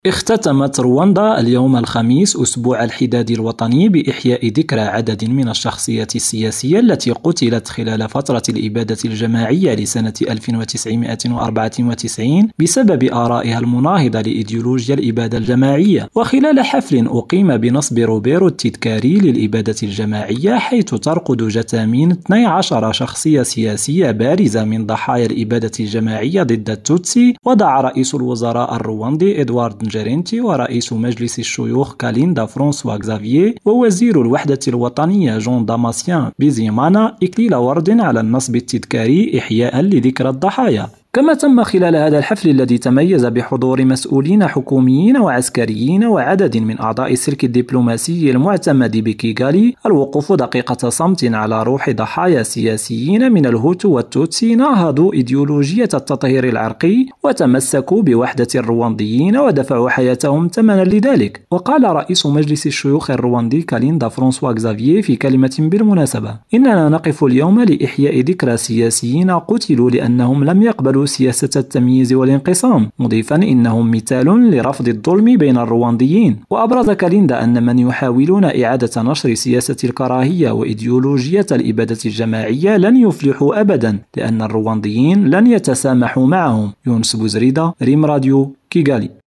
اختتمت رواندا اليوم الخميس أسبوع الحداد الوطني بإحياء ذكرى عدد من الشخصيات السياسية التي قتلت خلال فترة الإبادة الجماعية لسنة 1994 بسبب آرائها المناهضة لإيديولوجيا الإبادة الجماعية. وخلال حفل أقيم بنصب روبيرو التذكاري للإبادة الجماعية، حيث ترقد جثامين 12 شخصية سياسية بارزة من ضحايا الإبادة الجماعية ضد التوتسي، وضع رئيس الوزراء الرواندي إدوارد جيرينتي ورئيس مجلس الشيوخ كاليندا فرانسوا كزافييه ووزير الوحدة الوطنية جون داماسيان بيزيمانا إكليل ورد على النصب التذكاري إحياء لذكرى الضحايا. كما تم خلال هذا الحفل الذي تميز بحضور مسؤولين حكوميين وعسكريين وعدد من أعضاء السلك الدبلوماسي المعتمد بكيغالي الوقوف دقيقة صمت على روح ضحايا سياسيين من الهوتو والتوتسي ناهضوا إيديولوجية التطهير العرقي وتمسكوا بوحدة الروانديين ودفعوا حياتهم ثمنا لذلك. وقال رئيس مجلس الشيوخ الرواندي كاليندا فرانسوا كزافييه في كلمة بالمناسبة: إننا نقف اليوم لإحياء ذكرى سياسيين قتلوا لأنهم لم يقبلوا سياسة التمييز والانقسام، مضيفا إنهم مثال لرفض الظلم بين الروانديين. وأبرز كاليندا أن من يحاولون إعادة نشر سياسة الكراهية وإيديولوجية الإبادة الجماعية لن يفلحوا أبدا، لأن الروانديين لن يتسامحوا معهم. يونس بوزريدة، ريم راديو، كيغالي.